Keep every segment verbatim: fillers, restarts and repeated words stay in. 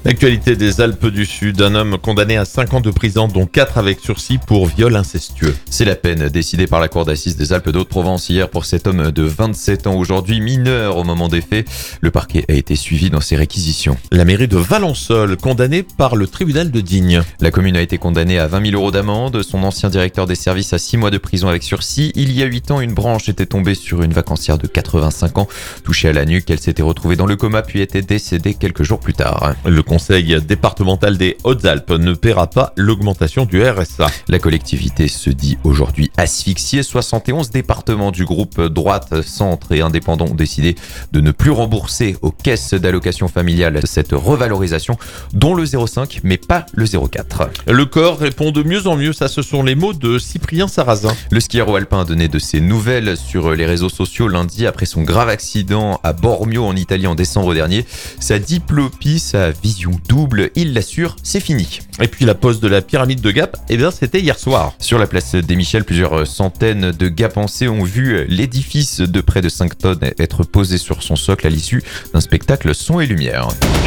L'actualité des Alpes du Sud, un homme condamné à cinq ans de prison, dont quatre avec sursis pour viol incestueux. C'est la peine décidée par la Cour d'assises des Alpes d'Haute-Provence hier pour cet homme de vingt-sept ans, aujourd'hui mineur au moment des faits. Le parquet a été suivi dans ses réquisitions. La mairie de Valençol, condamnée par le tribunal de Digne. La commune a été condamnée à vingt mille euros d'amende, son ancien directeur des services à six mois de prison avec sursis. Il y a huit ans, une branche était tombée sur une vacancière de quatre-vingt-cinq ans. Touchée à la nuque, elle s'était retrouvée dans le coma puis était décédée quelques jours plus tard. Le conseil départemental des Hautes-Alpes ne paiera pas l'augmentation du R S A. La collectivité se dit aujourd'hui asphyxiée. soixante et onze départements du groupe droite, centre et indépendant ont décidé de ne plus rembourser aux caisses d'allocation familiale cette revalorisation, dont le zéro virgule cinq mais pas le zéro virgule quatre. Le corps répond de mieux en mieux, ça ce sont les mots de Cyprien Sarrazin. Le skieur alpin a donné de ses nouvelles sur les réseaux sociaux lundi après son grave accident à Bormio en Italie en décembre dernier. Sa diplopie, sa vision double, il l'assure, c'est fini. Et puis la pose de la pyramide de Gap, eh bien c'était hier soir. Sur la place des Michel, plusieurs centaines de Gapençais ont vu l'édifice de près de cinq tonnes être posé sur son socle à l'issue d'un spectacle son et lumière.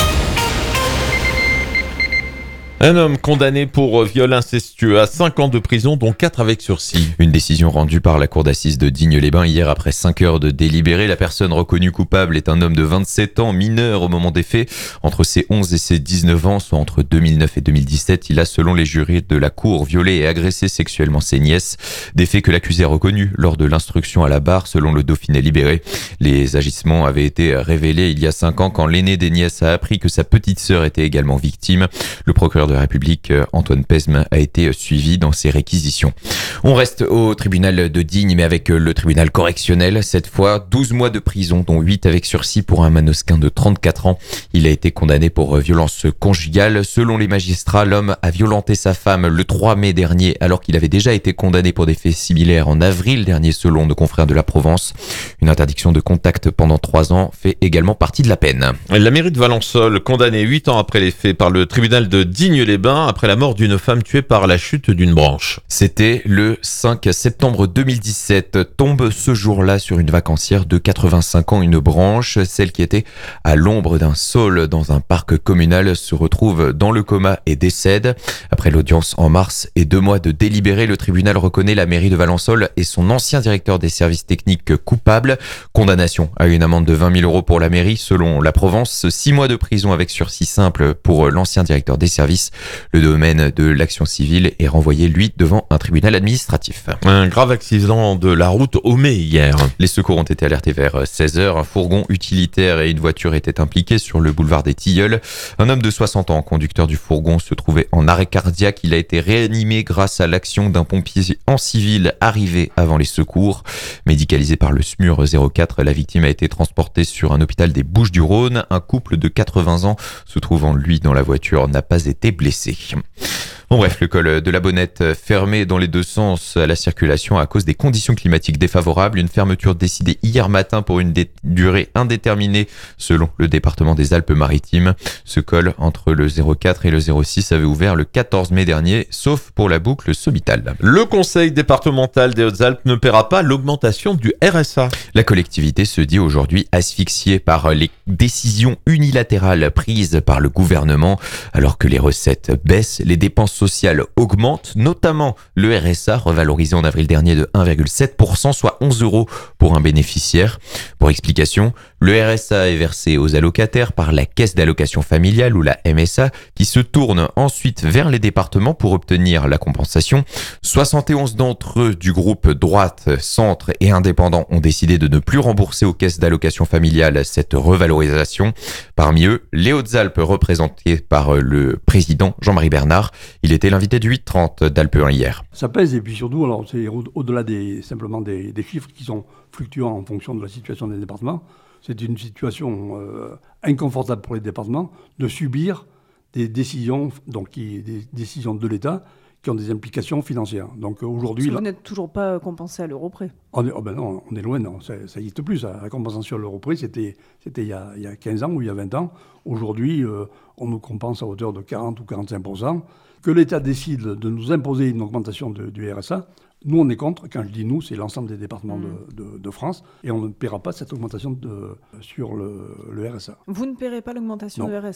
Un homme condamné pour viol incestueux à cinq ans de prison, dont quatre avec sursis. Une décision rendue par la cour d'assises de Digne-les-Bains hier après cinq heures de délibéré. La personne reconnue coupable est un homme de vingt-sept ans, mineur au moment des faits. Entre ses onze et ses dix-neuf ans, soit entre deux mille neuf et deux mille dix-sept, il a, selon les jurys de la cour, violé et agressé sexuellement ses nièces. Des faits que l'accusé a reconnus lors de l'instruction à la barre, selon le Dauphiné libéré. Les agissements avaient été révélés il y a cinq ans quand l'aîné des nièces a appris que sa petite sœur était également victime. Le procureur de la République, Antoine Pesme, a été suivi dans ses réquisitions. On reste au tribunal de Digne, mais avec le tribunal correctionnel. Cette fois, douze mois de prison, dont huit avec sursis pour un manosquin de trente-quatre ans. Il a été condamné pour violence conjugale. Selon les magistrats, l'homme a violenté sa femme le trois mai dernier, alors qu'il avait déjà été condamné pour des faits similaires en avril dernier, selon nos confrères de la Provence. Une interdiction de contact pendant trois ans fait également partie de la peine. La mairie de Valençol, condamnée huit ans après les faits par le tribunal de Digne-les-Bains, après la mort d'une femme tuée par la chute d'une branche. C'était le cinq septembre deux mille dix-sept. Tombe ce jour-là sur une vacancière de quatre-vingt-cinq ans une branche. Celle qui était à l'ombre d'un saule dans un parc communal se retrouve dans le coma et décède. Après l'audience en mars et deux mois de délibéré, le tribunal reconnaît la mairie de Valençol et son ancien directeur des services techniques coupable. Condamnation à une amende de vingt mille euros pour la mairie. Selon la Provence, six mois de prison avec sursis simple pour l'ancien directeur des services. Le domaine de l'action civile est renvoyé, lui, devant un tribunal administratif. Un grave accident de la route au Mai hier. Les secours ont été alertés vers seize heures. Un fourgon utilitaire et une voiture étaient impliqués sur le boulevard des Tilleuls. Un homme de soixante ans, conducteur du fourgon, se trouvait en arrêt cardiaque. Il a été réanimé grâce à l'action d'un pompier en civil arrivé avant les secours. Médicalisé par le SMUR zéro quatre, la victime a été transportée sur un hôpital des Bouches-du-Rhône. Un couple de quatre-vingts ans se trouvant, lui, dans la voiture n'a pas été blessé. Bon bref, le col de la Bonnette fermé dans les deux sens à la circulation à cause des conditions climatiques défavorables. Une fermeture décidée hier matin pour une dé- durée indéterminée selon le département des Alpes-Maritimes. Ce col entre le zéro quatre et le zéro six avait ouvert le quatorze mai dernier, sauf pour la boucle sommitale. Le conseil départemental des Hautes-Alpes ne paiera pas l'augmentation du R S A. La collectivité se dit aujourd'hui asphyxiée par les décisions unilatérales prises par le gouvernement. Alors que les recettes baissent, les dépenses sociales augmentent, notamment le R S A revalorisé en avril dernier de un virgule sept pour cent, soit onze euros pour un bénéficiaire. Pour explication, le R S A est versé aux allocataires par la caisse d'allocation familiale ou la M S A qui se tourne ensuite vers les départements pour obtenir la compensation. soixante et onze d'entre eux du groupe droite, centre et indépendant ont décidé de ne plus rembourser aux caisses d'allocation familiale cette revalorisation. Parmi eux, les Hautes-Alpes représentés par le président Jean-Marie Bernard. Il était l'invité du huit trente d'Alpe un hier. Ça pèse et puis surtout, alors c'est au- au-delà des, simplement des, des chiffres qui sont fluctuants en fonction de la situation des départements. C'est une situation euh, inconfortable pour les départements de subir des décisions, donc qui, des décisions de l'État qui ont des implications financières. Donc euh, aujourd'hui, Parce que là, vous n'êtes toujours pas compensé à l'euro près. on est, oh ben non, on est loin, non, ça n'existe plus. Ça. La compensation à l'euro près, c'était, c'était il, y a, il y a quinze ans ou il y a vingt ans. Aujourd'hui, euh, on nous compense à hauteur de quarante ou quarante-cinq pour cent. Que l'État décide de nous imposer une augmentation de, du R S A, nous, on est contre. Quand je dis nous, c'est l'ensemble des départements Mmh. de, de, de France. Et on ne paiera pas cette augmentation de, sur le, le R S A. Vous ne paierez pas l'augmentation Non. de R S A.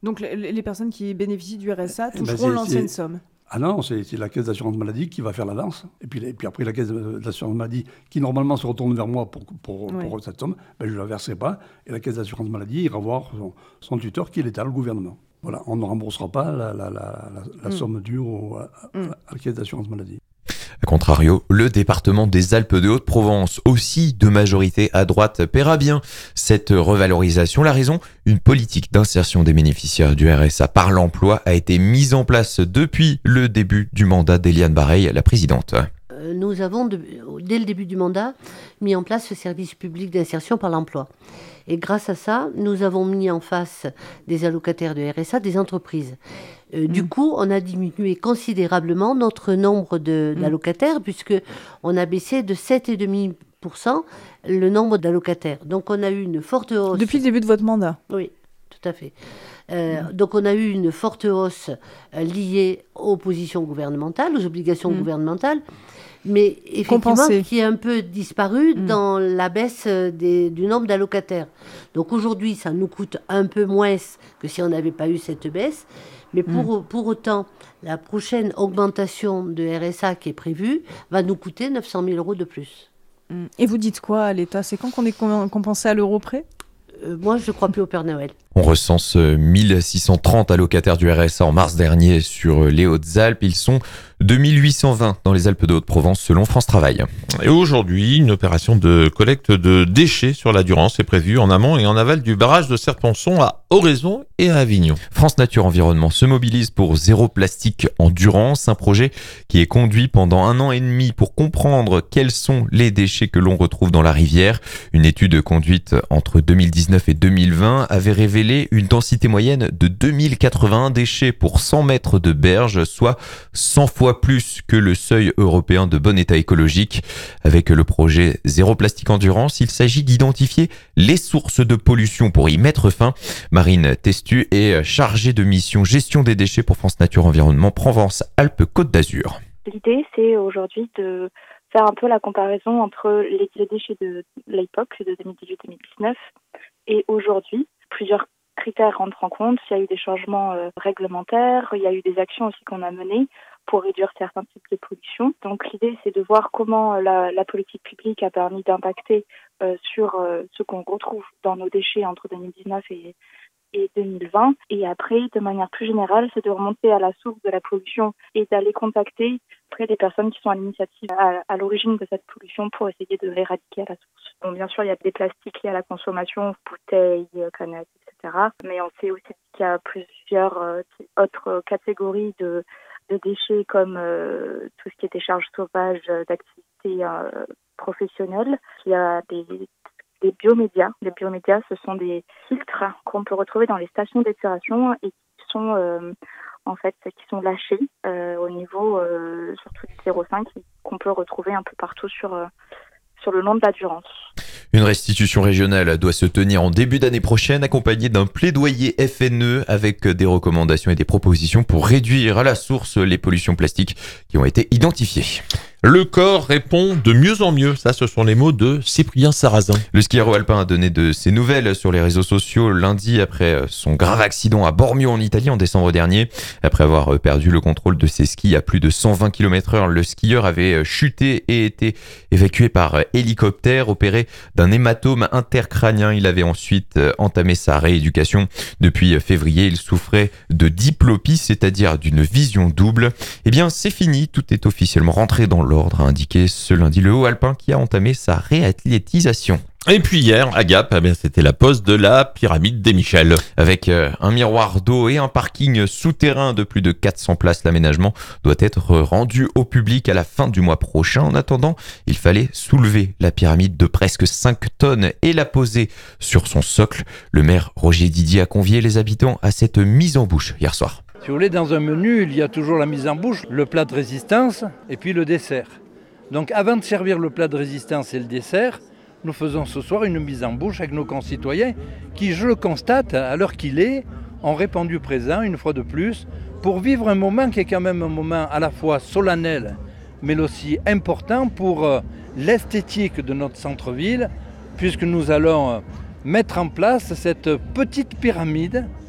Donc les, les personnes qui bénéficient du R S A toucheront ben c'est, l'ancienne c'est... somme. Ah non, c'est, c'est la caisse d'assurance maladie qui va faire l'avance. Et puis, et puis après, la caisse d'assurance maladie, qui normalement se retourne vers moi pour, pour, Oui. pour cette somme, ben, je ne la verserai pas. Et la caisse d'assurance maladie ira voir son, son tuteur qui est l'État, le gouvernement. Voilà, on ne remboursera pas la, la, la, la, la mm. somme due au, à, mm. à la caisse d'assurance maladie. A contrario, le département des Alpes-de-Haute-Provence, aussi de majorité à droite, paiera bien cette revalorisation. La raison, une politique d'insertion des bénéficiaires du R S A par l'emploi a été mise en place depuis le début du mandat d'Éliane Bareil, la présidente. Nous avons, de, dès le début du mandat, mis en place ce service public d'insertion par l'emploi. Et grâce à ça, nous avons mis en face des allocataires de R S A des entreprises. Euh, mmh. Du coup, on a diminué considérablement notre nombre de, d'allocataires, mmh. puisqu'on a baissé de sept virgule cinq pour cent le nombre d'allocataires. Donc, on a eu une forte hausse. Depuis le début de votre mandat ? Oui, tout à fait. Euh, mmh. Donc, on a eu une forte hausse euh, liée aux positions gouvernementales, aux obligations mmh. gouvernementales, mais effectivement, Compensé. qui est un peu disparu mmh. dans la baisse des, du nombre d'allocataires. Donc, aujourd'hui, ça nous coûte un peu moins que si on n'avait pas eu cette baisse. Mais pour, mmh. pour autant, la prochaine augmentation de R S A qui est prévue va nous coûter neuf cent mille euros de plus. Mmh. Et vous dites quoi à l'État ? C'est quand qu'on est compensé à l'euro près ? euh, Moi, je ne crois plus au Père Noël. On recense mille six cent trente allocataires du R S A en mars dernier sur les Hautes-Alpes. Ils sont deux mille huit cent vingt dans les Alpes-de-Haute-Provence selon France Travail. Et aujourd'hui, une opération de collecte de déchets sur la Durance est prévue en amont et en aval du barrage de Serponçon à Oraison et à Avignon. France Nature Environnement se mobilise pour zéro plastique en Durance, un projet qui est conduit pendant un an et demi pour comprendre quels sont les déchets que l'on retrouve dans la rivière. Une étude conduite entre deux mille dix-neuf et deux mille vingt avait révélé une densité moyenne de deux mille quatre-vingt-un déchets pour cent mètres de berge, soit cent fois plus que le seuil européen de bon état écologique. Avec le projet Zéro Plastique en Durance, il s'agit d'identifier les sources de pollution pour y mettre fin. Marine Testu est chargée de mission gestion des déchets pour France Nature Environnement Provence-Alpes-Côte d'Azur. L'idée, c'est aujourd'hui de faire un peu la comparaison entre les déchets de l'époque, de deux mille dix-huit deux mille dix-neuf, et aujourd'hui. Plusieurs critères rentrent en compte. Il y a eu des changements euh, réglementaires, il y a eu des actions aussi qu'on a menées pour réduire certains types de pollution. Donc l'idée, c'est de voir comment la, la politique publique a permis d'impacter euh, sur euh, ce qu'on retrouve dans nos déchets entre deux mille dix-neuf et, et deux mille vingt. Et après, de manière plus générale, c'est de remonter à la source de la pollution et d'aller contacter près des personnes qui sont à l'initiative, à, à l'origine de cette pollution pour essayer de l'éradiquer à la source. Bon, bien sûr, il y a des plastiques liés à la consommation, bouteilles, canettes, et cetera. Mais on sait aussi qu'il y a plusieurs euh, autres catégories de, de déchets comme euh, tout ce qui est décharges sauvages d'activités euh, professionnelles. Il y a des, des biomédias. Les biomédias, ce sont des filtres qu'on peut retrouver dans les stations d'épuration et qui sont... Euh, en fait, qui sont lâchés euh, au niveau, euh, surtout du zéro cinq, qu'on peut retrouver un peu partout sur, euh, sur le long de la Durance. Une restitution régionale doit se tenir en début d'année prochaine, accompagnée d'un plaidoyer F N E avec des recommandations et des propositions pour réduire à la source les pollutions plastiques qui ont été identifiées. Le corps répond de mieux en mieux. Ça, ce sont les mots de Cyprien Sarrazin. Le skieur alpin a donné de ses nouvelles sur les réseaux sociaux lundi après son grave accident à Bormio en Italie en décembre dernier. Après avoir perdu le contrôle de ses skis à plus de cent vingt kilomètres heure, le skieur avait chuté et été évacué par hélicoptère, opéré d'un hématome intercrânien. Il avait ensuite entamé sa rééducation. Depuis février, il souffrait de diplopie, c'est-à-dire d'une vision double. Eh bien, c'est fini. Tout est officiellement rentré dans l'ordre. L'ordre a indiqué ce lundi le haut alpin qui a entamé sa réathlétisation. Et puis hier, à Gap, eh bien, c'était la pose de la pyramide des Michel. Avec euh, un miroir d'eau et un parking souterrain de plus de quatre cents places, l'aménagement doit être rendu au public à la fin du mois prochain. En attendant, il fallait soulever la pyramide de presque cinq tonnes et la poser sur son socle. Le maire Roger Didier a convié les habitants à cette mise en bouche hier soir. Si vous voulez, dans un menu, il y a toujours la mise en bouche, le plat de résistance et puis le dessert. Donc avant de servir le plat de résistance et le dessert, nous faisons ce soir une mise en bouche avec nos concitoyens qui, je le constate, à l'heure qu'il est, ont répondu présent une fois de plus pour vivre un moment qui est quand même un moment à la fois solennel mais aussi important pour l'esthétique de notre centre-ville, puisque nous allons mettre en place cette petite pyramide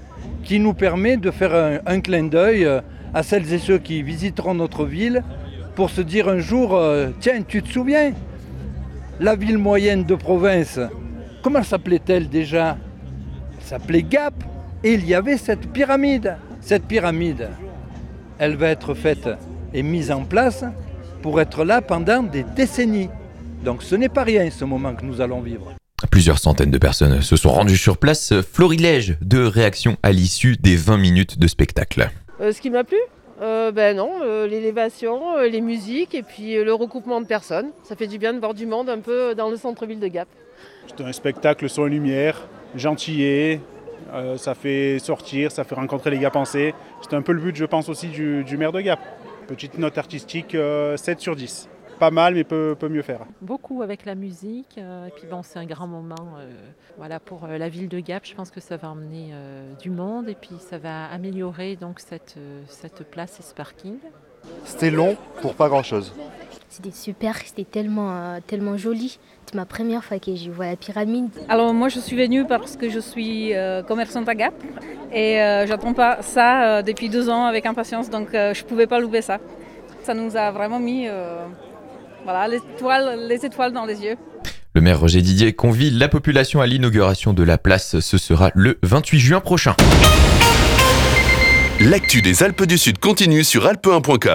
qui nous permet de faire un, un clin d'œil à celles et ceux qui visiteront notre ville pour se dire un jour, euh, tiens, tu te souviens, la ville moyenne de province, comment s'appelait-elle déjà ? Elle s'appelait Gap, et il y avait cette pyramide. Cette pyramide, elle va être faite et mise en place pour être là pendant des décennies. Donc ce n'est pas rien ce moment que nous allons vivre. Plusieurs centaines de personnes se sont rendues sur place. Florilège de réactions à l'issue des vingt minutes de spectacle. Euh, ce qui m'a plu euh, ben non, euh, l'élévation, euh, les musiques et puis euh, le recoupement de personnes. Ça fait du bien de voir du monde un peu dans le centre-ville de Gap. C'est un spectacle sur les lumières, gentillet, euh, ça fait sortir, ça fait rencontrer les Gapençais. C'est un peu le but, je pense, aussi du, du maire de Gap. Petite note artistique, euh, sept sur dix. Pas mal, mais peut, peut mieux faire. Beaucoup avec la musique, euh, et puis bon, c'est un grand moment euh, voilà, pour euh, la ville de Gap. Je pense que ça va emmener euh, du monde et puis ça va améliorer donc, cette, euh, cette place et ce parking. C'était long pour pas grand-chose. C'était super, c'était tellement, euh, tellement joli. C'est ma première fois que je vois la pyramide. Alors moi je suis venue parce que je suis euh, commerçante à Gap et euh, j'attends pas ça euh, depuis deux ans avec impatience, donc euh, je pouvais pas louper ça. Ça nous a vraiment mis... Euh, Voilà, les étoiles, les étoiles dans les yeux. Le maire Roger Didier convie la population à l'inauguration de la place. Ce sera le vingt-huit juin prochain. L'actu des Alpes du Sud continue sur alpe un point com.